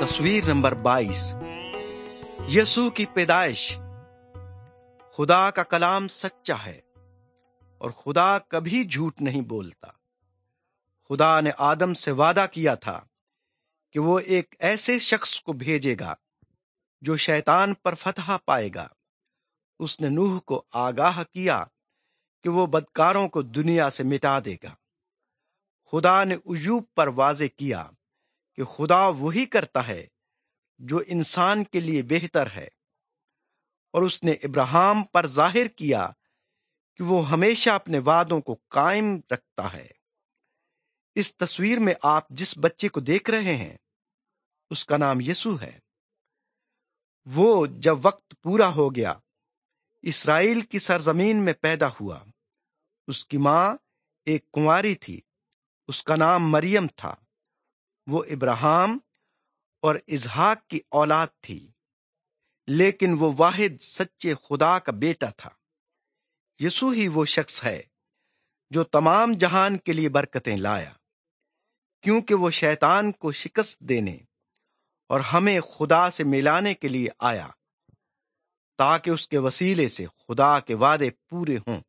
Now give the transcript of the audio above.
تصویر نمبر 22 یسوع کی پیدائش۔ خدا کا کلام سچا ہے اور خدا کبھی جھوٹ نہیں بولتا۔ خدا نے آدم سے وعدہ کیا تھا کہ وہ ایک ایسے شخص کو بھیجے گا جو شیطان پر فتح پائے گا۔ اس نے نوح کو آگاہ کیا کہ وہ بدکاروں کو دنیا سے مٹا دے گا۔ خدا نے ایوب پر واضح کیا کہ خدا وہی کرتا ہے جو انسان کے لیے بہتر ہے، اور اس نے ابراہیم پر ظاہر کیا کہ وہ ہمیشہ اپنے وعدوں کو قائم رکھتا ہے۔ اس تصویر میں آپ جس بچے کو دیکھ رہے ہیں اس کا نام یسوع ہے۔ وہ جب وقت پورا ہو گیا اسرائیل کی سرزمین میں پیدا ہوا۔ اس کی ماں ایک کنواری تھی، اس کا نام مریم تھا۔ وہ ابراہیم اور اسحاق کی اولاد تھی، لیکن وہ واحد سچے خدا کا بیٹا تھا۔ یسوع ہی وہ شخص ہے جو تمام جہان کے لیے برکتیں لایا، کیونکہ وہ شیطان کو شکست دینے اور ہمیں خدا سے ملانے کے لیے آیا، تاکہ اس کے وسیلے سے خدا کے وعدے پورے ہوں۔